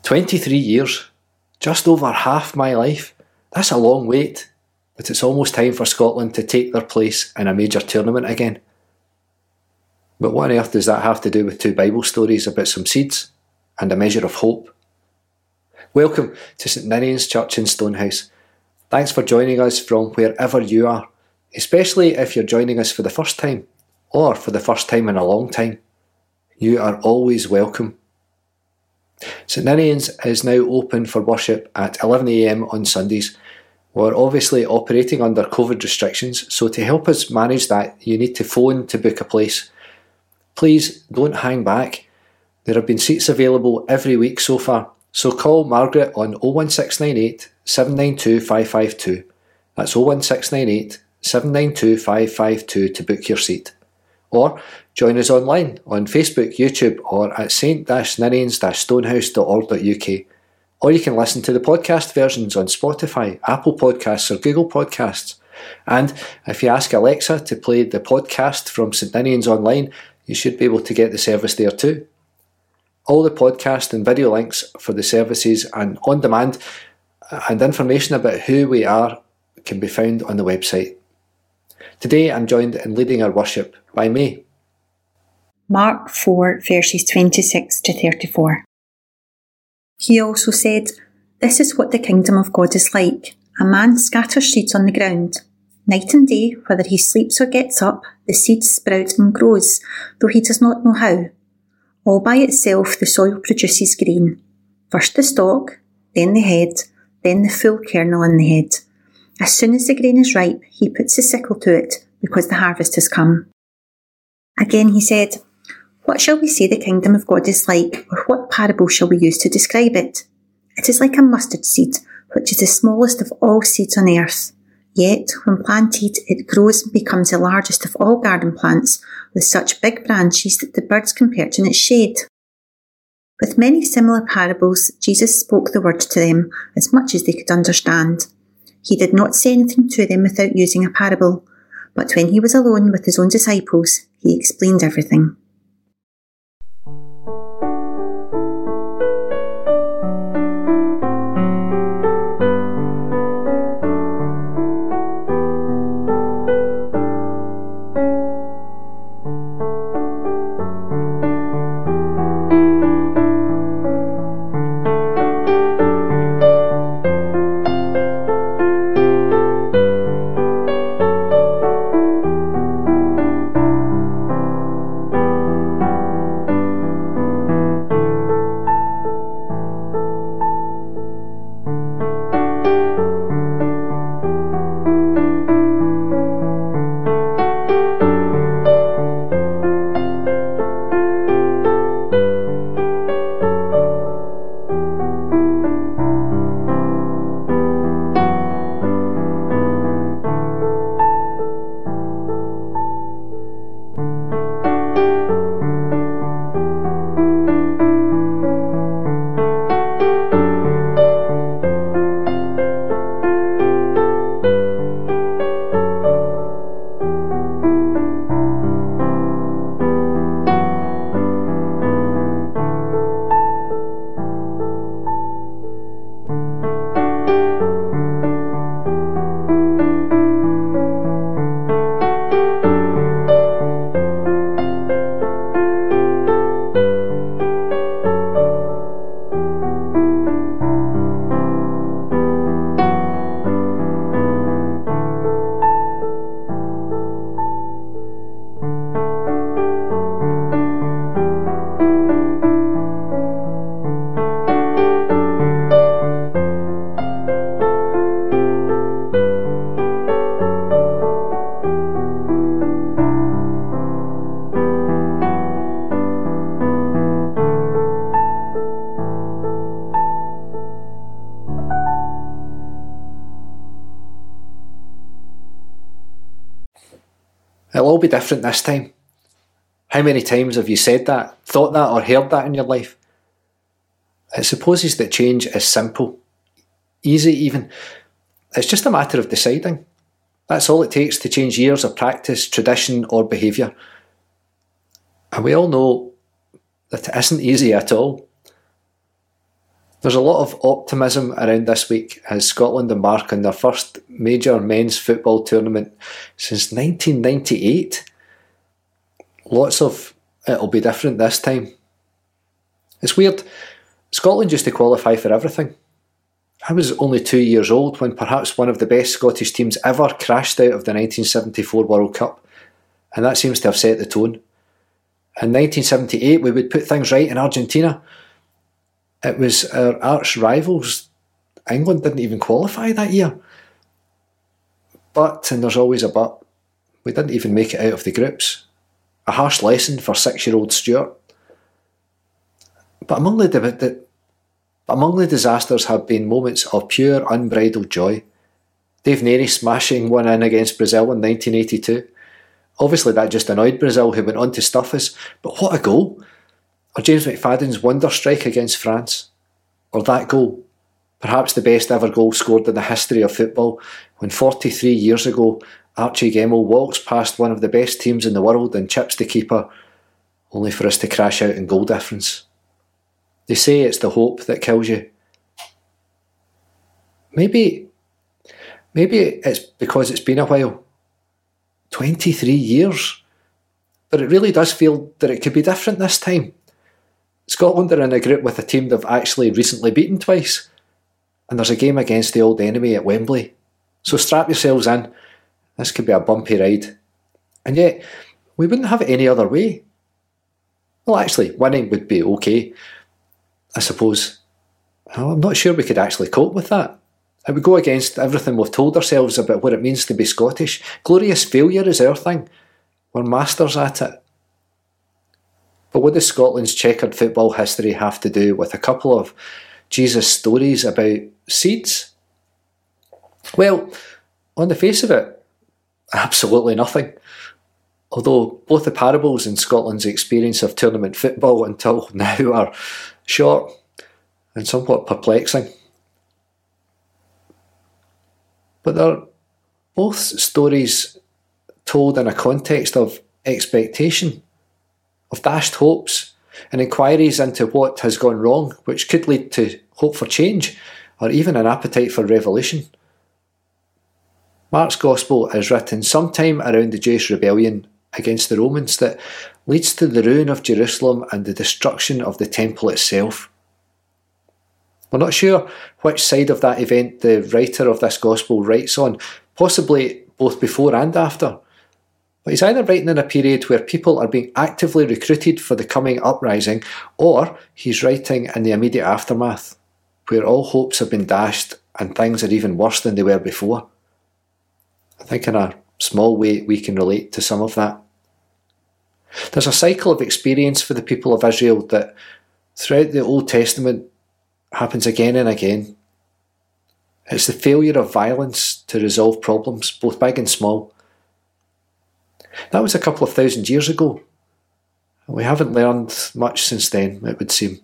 23 years, just over half my life. That's a long wait, but it's almost time for Scotland to take their place in a major tournament again. But what on earth does that have to do with two Bible stories about some seeds and a measure of hope? Welcome to St Ninian's Church in Stonehouse. Thanks for joining us from wherever you are, especially if you're joining us for the first time, or for the first time in a long time. You are always welcome. St Ninian's is now open for worship at 11 a.m. on Sundays. We're obviously operating under COVID restrictions, so to help us manage that, you need to phone to book a place. Please don't hang back. There have been seats available every week so far, so call Margaret on 01698 792 552. That's 01698 792 552 to book your seat. Or join us online on Facebook, YouTube, or at st-ninians-stonehouse.org.uk. Or you can listen to the podcast versions on Spotify, Apple Podcasts or Google Podcasts. And if you ask Alexa to play the podcast from St Ninians online, you should be able to get the service there too. All the podcast and video links for the services and on demand and information about who we are can be found on the website. Today I'm joined in leading our worship by May. Mark 4 verses 26 to 34. He also said, "This is what the kingdom of God is like. A man scatters seeds on the ground. Night and day, whether he sleeps or gets up, the seed sprouts and grows, though he does not know how. All by itself the soil produces grain. First the stalk, then the head, then the full kernel in the head. As soon as the grain is ripe, he puts the sickle to it, because the harvest has come." Again he said, "What shall we say the kingdom of God is like, or what parable shall we use to describe it? It is like a mustard seed, which is the smallest of all seeds on earth. Yet, when planted, it grows and becomes the largest of all garden plants, with such big branches that the birds can perch in its shade." With many similar parables, Jesus spoke the word to them as much as they could understand. He did not say anything to them without using a parable, but when he was alone with his own disciples, he explained everything. It'll all be different this time. How many times have you said that, thought that, or heard that in your life? It supposes that change is simple, easy even. It's just a matter of deciding. That's all it takes to change years of practice, tradition or behaviour. And we all know that it isn't easy at all. There's a lot of optimism around this week as Scotland embark on their first major men's football tournament since 1998. Lots of it'll be different this time. It's weird. Scotland used to qualify for everything. I was only 2 years old when perhaps one of the best Scottish teams ever crashed out of the 1974 World Cup, and that seems to have set the tone. In 1978 we would put things right in Argentina. It was our arch rivals. England didn't even qualify that year. But, and there's always a but, we didn't even make it out of the groups. A harsh lesson for 6-year-old Stuart. But among the disasters have been moments of pure unbridled joy. Dave Narey smashing one in against Brazil in 1982. Obviously that just annoyed Brazil, who went on to stuff us, but what a goal! Or James McFadden's wonder strike against France. Or that goal, perhaps the best ever goal scored in the history of football, when 43 years ago Archie Gemmill walks past one of the best teams in the world and chips the keeper, only for us to crash out in goal difference. They say it's the hope that kills you. Maybe it's because it's been a while. 23 years. But it really does feel that it could be different this time. Scotland are in a group with a team they've actually recently beaten twice, and there's a game against the old enemy at Wembley. So strap yourselves in. This could be a bumpy ride. And yet, we wouldn't have it any other way. Well, actually, winning would be okay, I suppose. I'm not sure we could actually cope with that. It would go against everything we've told ourselves about what it means to be Scottish. Glorious failure is our thing. We're masters at it. But what does Scotland's checkered football history have to do with a couple of Jesus stories about seeds? Well, on the face of it, absolutely nothing. Although both the parables in Scotland's experience of tournament football until now are short and somewhat perplexing. But they're both stories told in a context of expectation, of dashed hopes, and inquiries into what has gone wrong, which could lead to hope for change, or even an appetite for revolution. Mark's Gospel is written sometime around the Jewish rebellion against the Romans that leads to the ruin of Jerusalem and the destruction of the temple itself. We're not sure which side of that event the writer of this Gospel writes on, possibly both before and after. But he's either writing in a period where people are being actively recruited for the coming uprising, or he's writing in the immediate aftermath, where all hopes have been dashed and things are even worse than they were before. I think in a small way we can relate to some of that. There's a cycle of experience for the people of Israel that throughout the Old Testament happens again and again. It's the failure of violence to resolve problems, both big and small. That was a couple of thousand years ago. We haven't learned much since then, it would seem.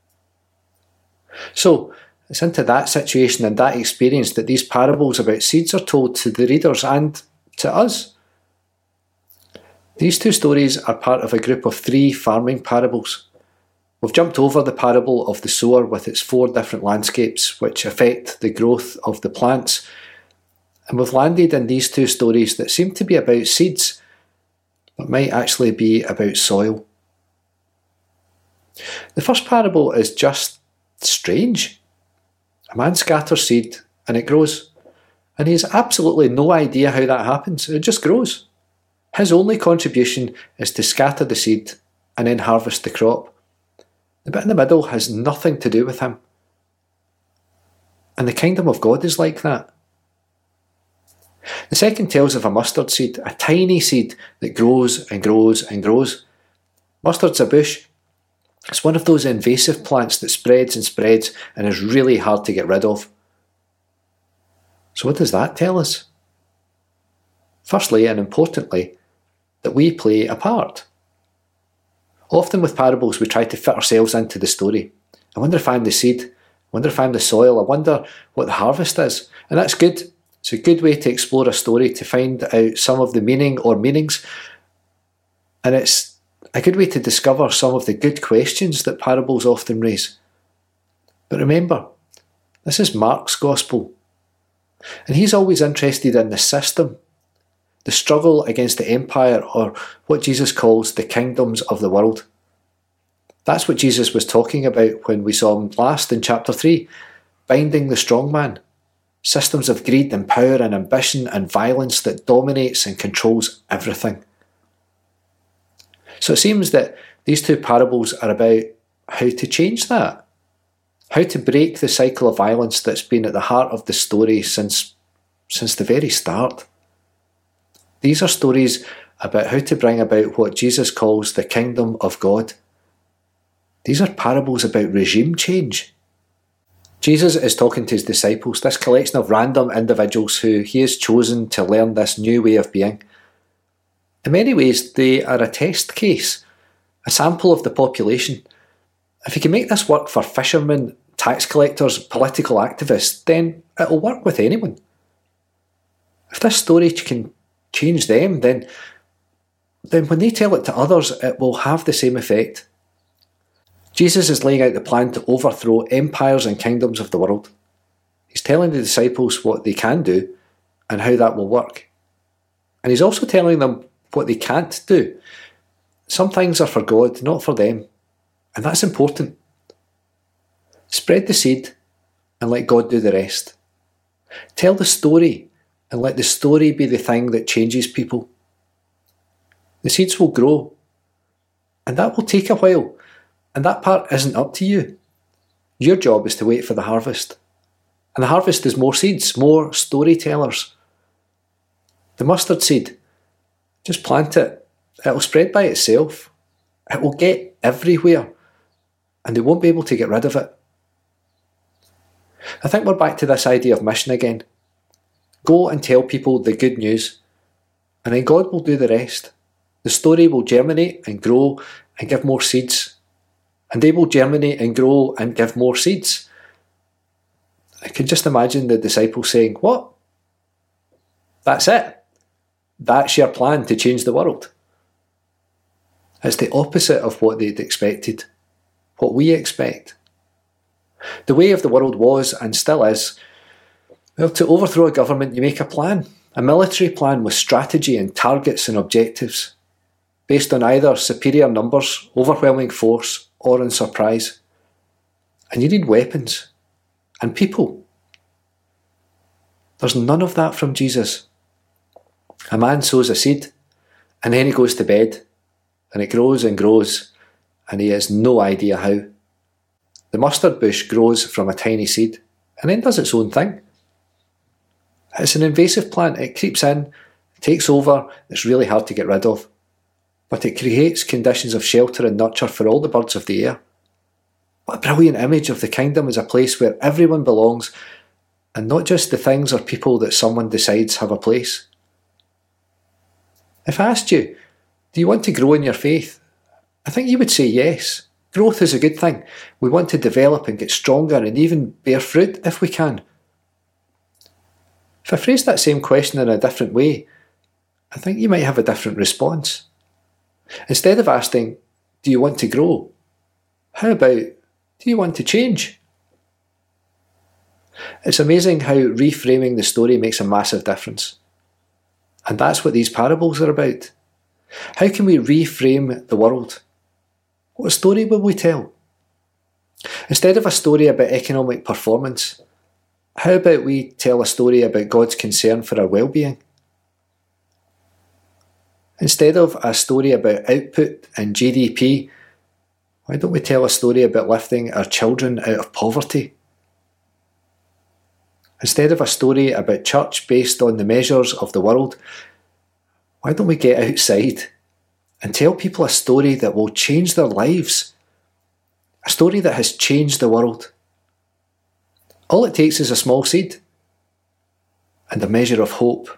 So, it's into that situation and that experience that these parables about seeds are told to the readers and to us. These two stories are part of a group of 3 farming parables. We've jumped over the parable of the sower with its 4 different landscapes which affect the growth of the plants, and we've landed in these 2 stories that seem to be about seeds, but might actually be about soil. The first parable is just strange. A man scatters seed and it grows, and he has absolutely no idea how that happens. It just grows. His only contribution is to scatter the seed and then harvest the crop. The bit in the middle has nothing to do with him. And the kingdom of God is like that. The second tells of a mustard seed, a tiny seed that grows and grows and grows. Mustard's a bush. It's one of those invasive plants that spreads and spreads and is really hard to get rid of. So what does that tell us? Firstly, and importantly, that we play a part. Often with parables we try to fit ourselves into the story. I wonder if I'm the seed. I wonder if I'm the soil. I wonder what the harvest is. And that's good. It's a good way to explore a story, to find out some of the meaning or meanings. And it's a good way to discover some of the good questions that parables often raise. But remember, this is Mark's gospel. And he's always interested in the system, the struggle against the empire, or what Jesus calls the kingdoms of the world. That's what Jesus was talking about when we saw him last in chapter 3, binding the strong man. Systems of greed and power and ambition and violence that dominates and controls everything. So it seems that these two parables are about how to change that. How to break the cycle of violence that's been at the heart of the story since the very start. These are stories about how to bring about what Jesus calls the kingdom of God. These are parables about regime change. Jesus is talking to his disciples, this collection of random individuals who he has chosen to learn this new way of being. In many ways, they are a test case, a sample of the population. If you can make this work for fishermen, tax collectors, political activists, then it'll work with anyone. If this story can change them, then when they tell it to others, it will have the same effect. Jesus is laying out the plan to overthrow empires and kingdoms of the world. He's telling the disciples what they can do and how that will work. And he's also telling them what they can't do. Some things are for God, not for them. And that's important. Spread the seed and let God do the rest. Tell the story and let the story be the thing that changes people. The seeds will grow. And that will take a while. And that part isn't up to you. Your job is to wait for the harvest. And the harvest is more seeds, more storytellers. The mustard seed, just plant it. It'll spread by itself. It will get everywhere. And they won't be able to get rid of it. I think we're back to this idea of mission again. Go and tell people the good news. And then God will do the rest. The story will germinate and grow and give more seeds. And they will germinate and grow and give more seeds. I can just imagine the disciples saying, "What? That's it? That's your plan to change the world?" It's the opposite of what they'd expected, what we expect. The way of the world was, and still is, well, to overthrow a government, you make a plan, a military plan with strategy and targets and objectives, based on either superior numbers, overwhelming force, or in surprise. And you need weapons and people. There's none of that from Jesus. A man sows a seed, and then he goes to bed, and it grows and grows, and he has no idea how. The mustard bush grows from a tiny seed, and then does its own thing. It's an invasive plant. It creeps in, takes over, it's really hard to get rid of. But it creates conditions of shelter and nurture for all the birds of the air. What a brilliant image of the kingdom as a place where everyone belongs, and not just the things or people that someone decides have a place. If I asked you, do you want to grow in your faith? I think you would say yes. Growth is a good thing. We want to develop and get stronger and even bear fruit if we can. If I phrased that same question in a different way, I think you might have a different response. Instead of asking, do you want to grow? How about, do you want to change? It's amazing how reframing the story makes a massive difference. And that's what these parables are about. How can we reframe the world? What story will we tell? Instead of a story about economic performance, how about we tell a story about God's concern for our well-being? Instead of a story about output and GDP, why don't we tell a story about lifting our children out of poverty? Instead of a story about church based on the measures of the world, why don't we get outside and tell people a story that will change their lives? A story that has changed the world. All it takes is a small seed and a measure of hope.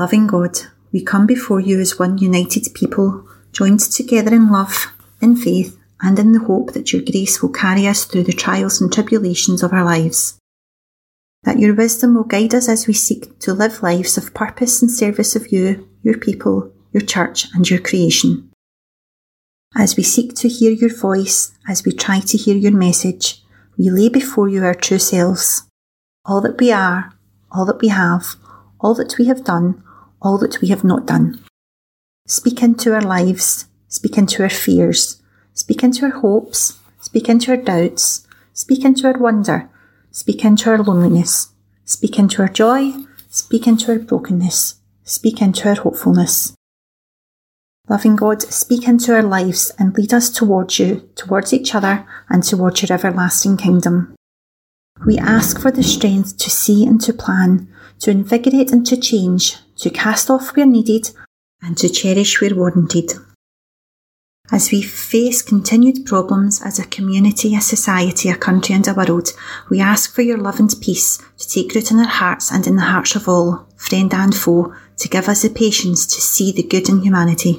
Loving God, we come before you as one united people, joined together in love, in faith, and in the hope that your grace will carry us through the trials and tribulations of our lives. That your wisdom will guide us as we seek to live lives of purpose and service of you, your people, your church, and your creation. As we seek to hear your voice, as we try to hear your message, we lay before you our true selves, all that we are, all that we have, all that we have done, all that we have not done. Speak into our lives, speak into our fears, speak into our hopes, speak into our doubts, speak into our wonder, speak into our loneliness, speak into our joy, speak into our brokenness, speak into our hopefulness. Loving God, speak into our lives and lead us towards you, towards each other, and towards your everlasting kingdom. We ask for the strength to see and to plan, to invigorate and to change, to cast off where needed, and to cherish where warranted. As we face continued problems as a community, a society, a country and a world, we ask for your love and peace to take root in our hearts and in the hearts of all, friend and foe, to give us the patience to see the good in humanity.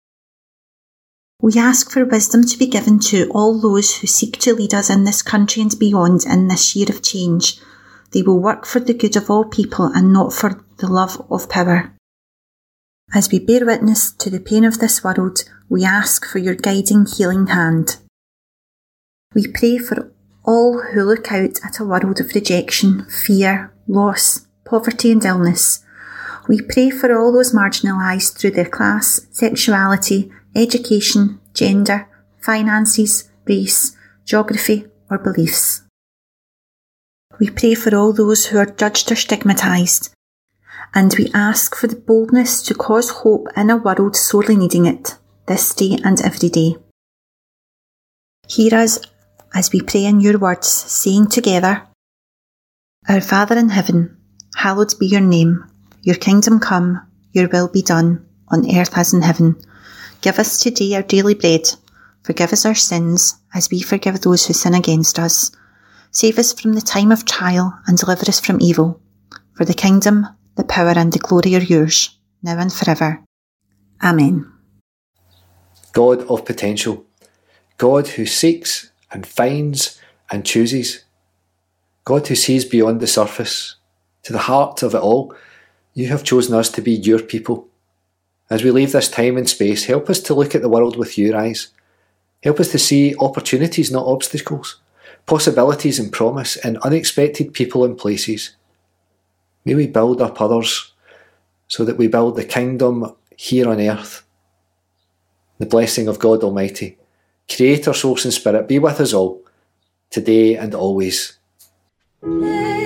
We ask for wisdom to be given to all those who seek to lead us in this country and beyond in this year of change. They will work for the good of all people and not for the love of power. As we bear witness to the pain of this world, we ask for your guiding, healing hand. We pray for all who look out at a world of rejection, fear, loss, poverty and illness. We pray for all those marginalised through their class, sexuality, education, gender, finances, race, geography or beliefs. We pray for all those who are judged or stigmatised, and we ask for the boldness to cause hope in a world sorely needing it, this day and every day. Hear us as we pray in your words, saying together, Our Father in heaven, hallowed be your name. Your kingdom come, your will be done, on earth as in heaven. Give us today our daily bread. Forgive us our sins, as we forgive those who sin against us. Save us from the time of trial, and deliver us from evil. For the kingdom, the power and the glory are yours, now and forever. Amen. God of potential, God who seeks and finds and chooses, God who sees beyond the surface, to the heart of it all, you have chosen us to be your people. As we leave this time and space, help us to look at the world with your eyes. Help us to see opportunities, not obstacles, possibilities and promise in unexpected people and places. May we build up others so that we build the kingdom here on earth. The blessing of God Almighty, Creator, source and spirit, be with us all, today and always.